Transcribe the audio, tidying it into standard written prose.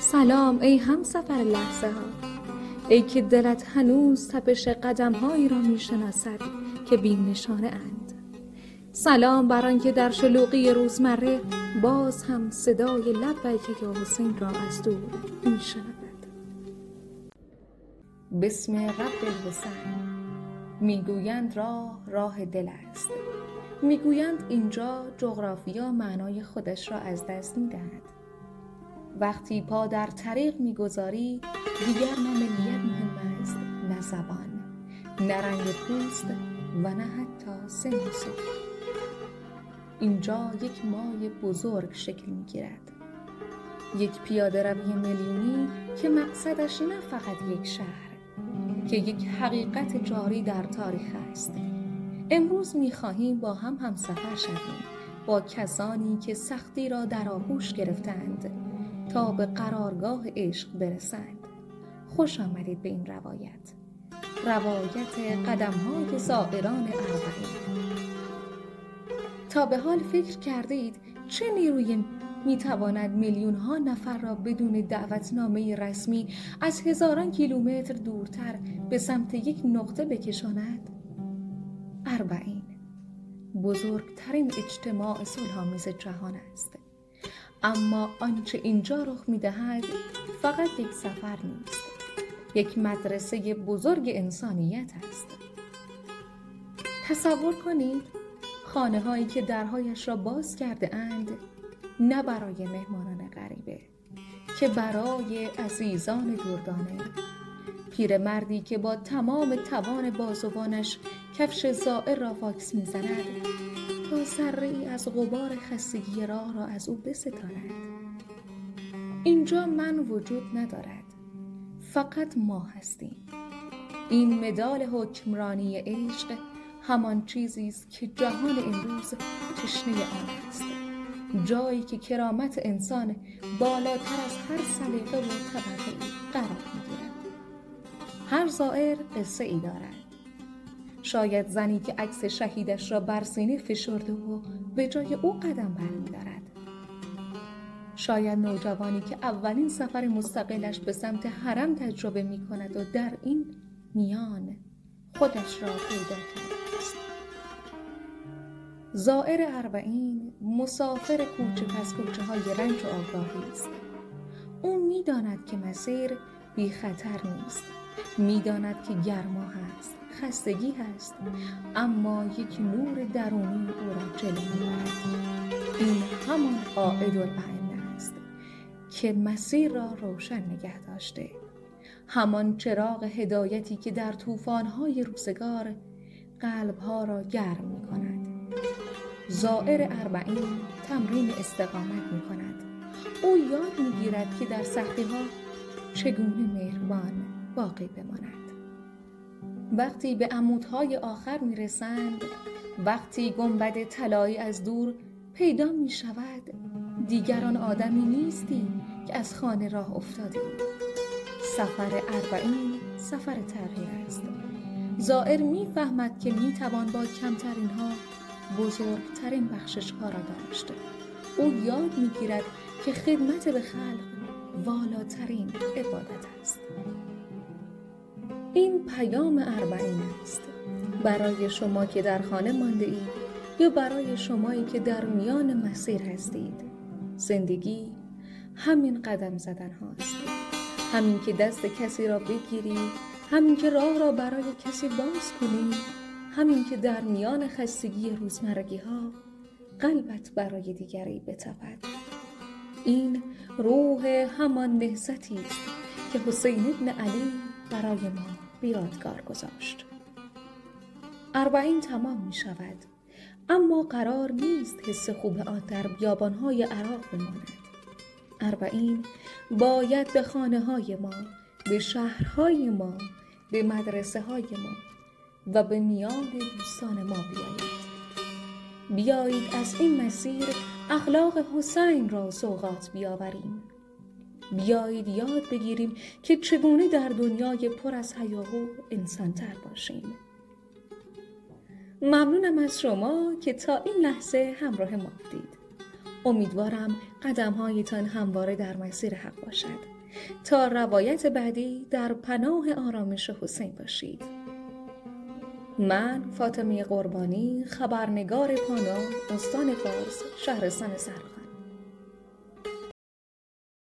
سلام ای همسفر لحظه ها، ای که دلت هنوز تپش قدم هایی را می شناسد که بی نشانه اند. سلام بر آن که در شلوغی روزمره باز هم صدای لبیک یا حسین را از دور می شنود. بسم رب الحسین. میگویند راه دل است، میگویند اینجا جغرافیا معنای خودش را از دست میدهد. وقتی پا در طریق میگذاری دیگر نه ملیت مهم است، نه زبان، نه رنگ پوست و نه حتی سن و سال. اینجا یک مای بزرگ شکل میگیرد، یک پیاده روی میلیونی که مقصدش نه فقط یک شهر، که یک حقیقت جاری در تاریخ است. امروز می‌خواهیم با هم همسفر شویم با کسانی که سختی را در آغوش گرفتند تا به قرارگاه عشق برسند. خوش آمدید به این روایت قدم‌های زائران اربعین. تا به حال فکر کردید چه نیرویی میتواند میلیون‌ها نفر را بدون دعوتنامه رسمی از هزاران کیلومتر دورتر به سمت یک نقطه بکشاند؟ اربعین بزرگترین اجتماع صلح‌آمیز جهان است، اما آنچه اینجا رخ می‌دهد فقط یک سفر نیست، یک مدرسه بزرگ انسانیت است. تصور کنید خانه‌هایی که درهایش را باز کرده اند نه برای مهمانان غریبه که برای عزیزان دردانه. پیرمردی که با تمام توان بازوانش کفش زائر را واکس می‌زند تا ذره‌ای از غبار خستگی راه را از او بستاند. اینجا من وجود ندارد، فقط ما هستیم. این مدال حکمرانی عشق همان چیزی است که جهان امروز تشنه آن است، جایی که کرامت انسان بالاتر از هر سلیقه و طبقه‌ای قرار می‌گیرد. هر زائر قصه ای دارد. شاید زنی که عکس شهیدش را بر سینه فشرده و به جای او قدم برمی‌دارد. شاید نوجوانی که اولین سفر مستقلش به سمت حرم تجربه می‌کند و در این میان خودش را پیدا کرده است. زائر اربعین مسافر کوچه پس کوچه های رنج و آگاهی است. او می‌داند که مسیر بی خطر نیست، می‌داند که گرما هست، خستگی هست، اما یک نور درونی او را جلو می‌برد. این همان قائدالائمه است که مسیر را روشن نگه داشته، همان چراغ هدایتی که در طوفان‌های روزگار قلب‌ها را گرم می‌کند. زائر اربعین تمرین استقامت می‌کند. او یاد می‌گیرد که در سختی‌ها چگونه مهربان باقی بماند. وقتی به عمودهای آخر می‌رسند، وقتی گنبد طلایی از دور پیدا می‌شود، دیگر آن آدمی نیستی که از خانه راه افتادی. سفر اربعین سفر تغییر است. زائر می‌فهمد که می‌توان با کمترین‌ها بزرگترین بخشش‌ها را داشت. او یاد می‌گیرد که خدمت به خلق والاترین عبادت است. این پیام اربعین است برای شما که در خانه مانده اید یا برای شمایی که در میان مسیر هستید. زندگی همین قدم زدن هاست، همین که دست کسی را بگیری، همین که راه را برای کسی باز کنی، همین که در میان خستگی روزمرگی ها قلبت برای دیگری بتپد. این روح همان نهضتی است که حسین ابن علی برای ما به یادگار گذاشت. اربعین تمام می شود، اما قرار نیست حس خوب آن در بیابان‌های عراق بماند. اربعین باید به خانه‌های ما، به شهرهای ما، به مدرسه‌های ما و به میان دوستان ما بیایید از این مسیر اخلاق حسین را سوغات بیاوریم. بیایید یاد بگیریم که چگونه در دنیای پر از هیاهو انسان‌تر باشیم. ممنونم از شما که تا این لحظه همراه ما بودید. امیدوارم قدم‌هایتان همواره در مسیر حق باشد تا روایت بعدی در پناه آرامش حسین باشید. من فاطمه قربانی، خبرنگار پانا، استان فارس، شهرستان سرخان.